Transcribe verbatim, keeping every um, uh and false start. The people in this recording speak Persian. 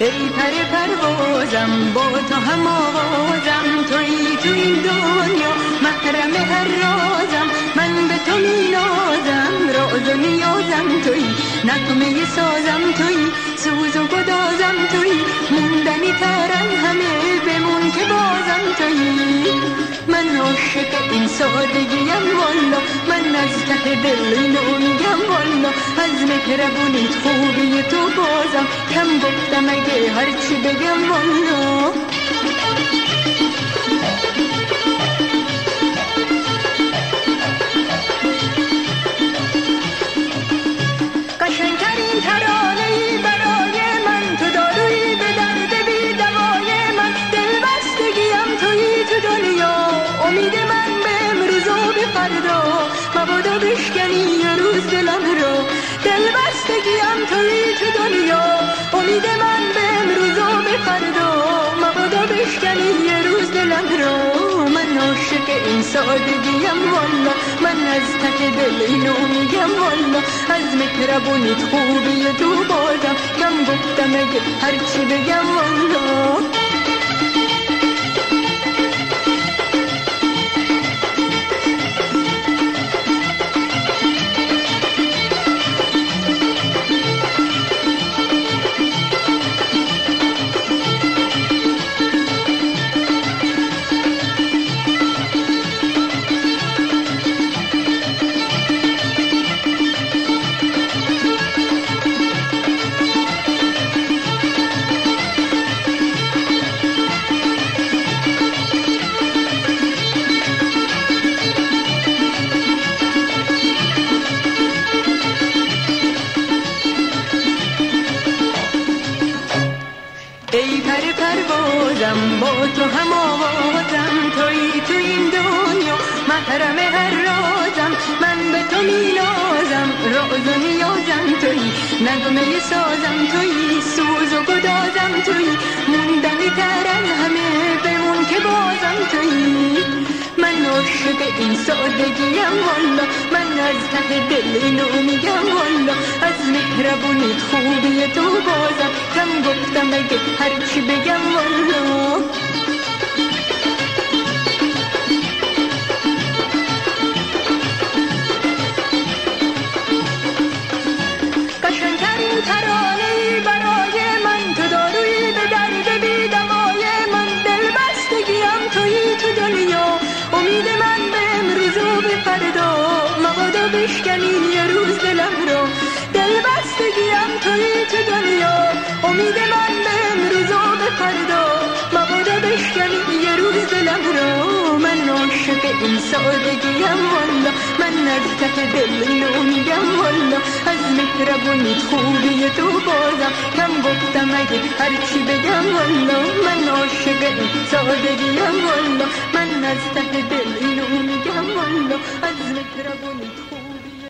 ای پر پروازم با تو هم آوازم، توی تو این دنیا محرم هر رازم، من به تو می نازم راز و نیازم توی، نغمه سازم توی، سوز و گدازم توی، موندنی ترن همه بمون که بازم توی. من عاشق این سادگیم والا، من از ته دل اینو میگم والا، از مهربونیت خوبی تو بازم کم گفتم اگه هرچی بگم والا. قشنگترین ترانه‌ای برای من تو دارویی به درد بی دوای من، دلبستگیم تویی تو دنیا، امید من به امروز و به فردا، مبادا بشکنی یه روز دلم رو، دلبستگیم تویی تو دنیا، امید من به امروز و به فردا، مبادا بشکنی یه روز دلم رو. من عاشق این سادگیم والا، من از ته دل اینو میگم والا، از مهربونیت خوبی تو بازم کم گفتم اگه هرچی بگم والا. ای پر پروازم با تو هم آوازم، توی تو این دنیا محرم هر رازم، من به تو می نازم راز و نیازم توی، نغمه سازم توی، سوز و گدازم توی، موندنی ترن همه بمون که بازم توی. من عاشق این سادگیم والا، من از ته دل اینو میگم والا، از مهربونیت خوبی تو بازم کم گفتم اگه هرچی بگم والا. قشنگترین ترانه‌ای برای من تو دارویی به درد بی دوای من، دلبستگیم تویی تو دنیا، امید من به امروز و به فردا، مبادا بشکنی یه روز دلم رو، دلبستگیم تویی تو دنیا، امید من به امروز و به فردا، مبادا بشکنی یه روز دلم رو. من عاشق این سادگیم والا، من از ته دل اینو میگم والا، از مهربونیت خوبی تو بازم کم گفتم اگه هرچی بگم والا. من عاشق این سادگیم والا، من از ته دل اینو میگم والا، از مهربونیت